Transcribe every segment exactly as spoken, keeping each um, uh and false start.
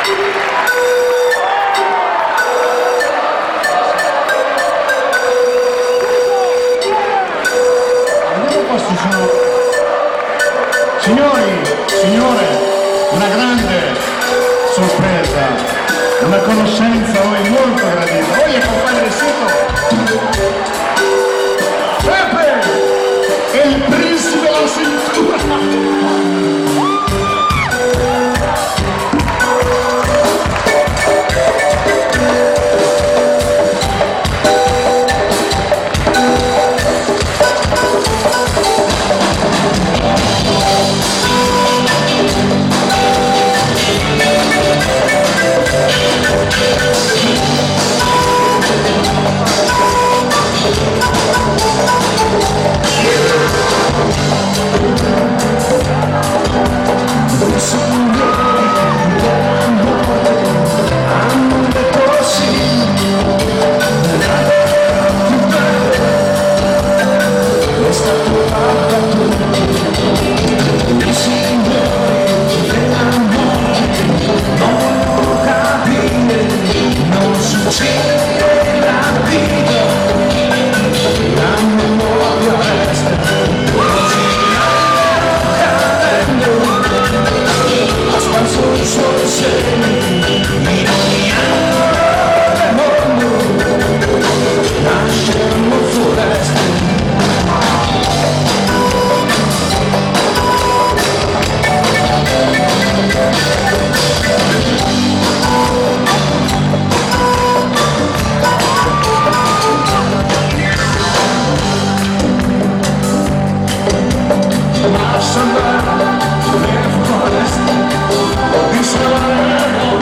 Signori, signore, una grande sorpresa, una conoscenza a voi molto gradita. Voi è compagno del sito Pepe, il principe della cintura. Somebody, forest,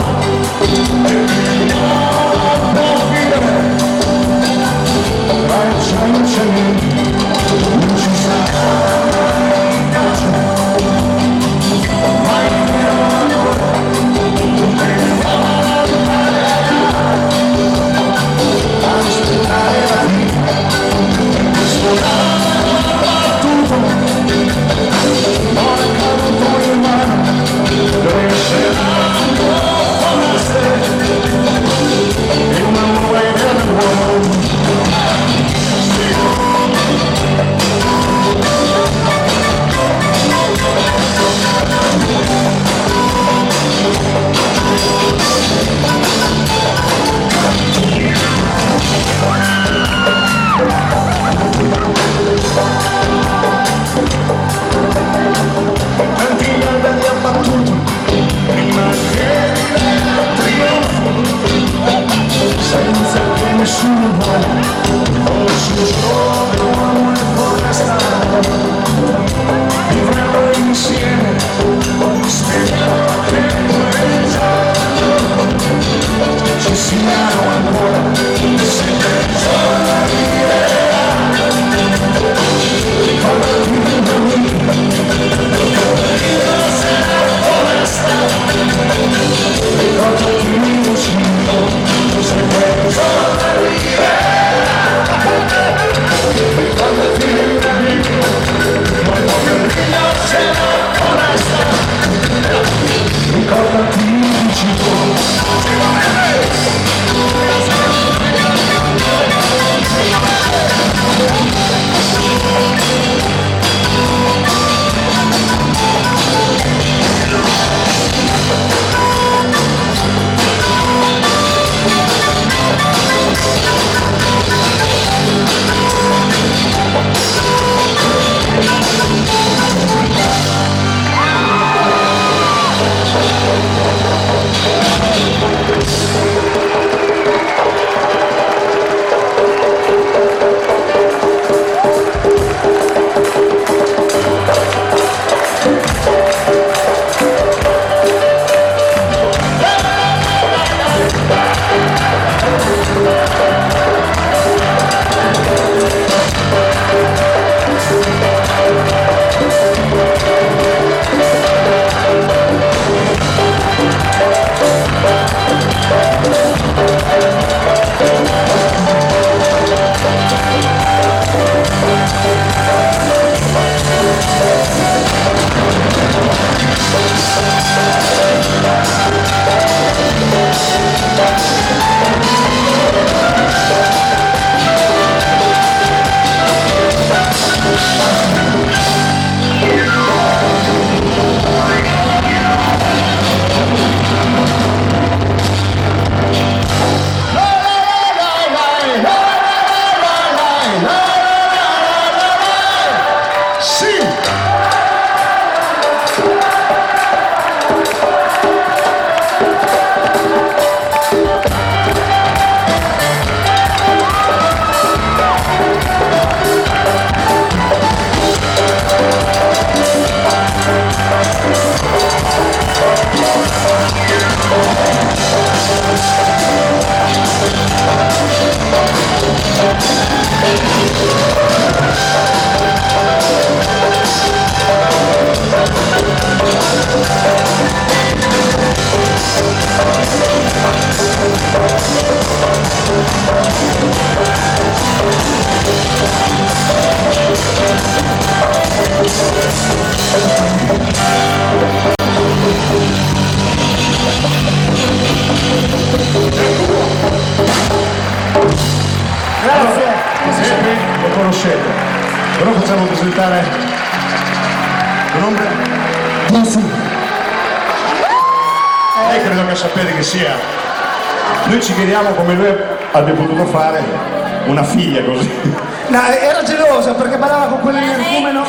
Grazie. Sempre lo conoscete. Però facciamo presentare un nome. Buonasera. Lei credo che sapete che sia. Noi ci chiediamo come lui abbia potuto fare una figlia così. No, era gelosa perché ballava con quelli energumeno.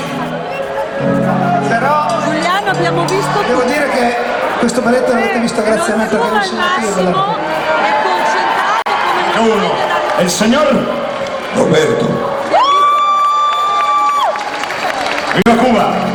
Però Giuliano, abbiamo visto devo dire che questo balletto l'avete visto grazie a me perché non sono io Massimo quello. è concentrato come non Uno. vede la E il signor Roberto. Viva Cuba!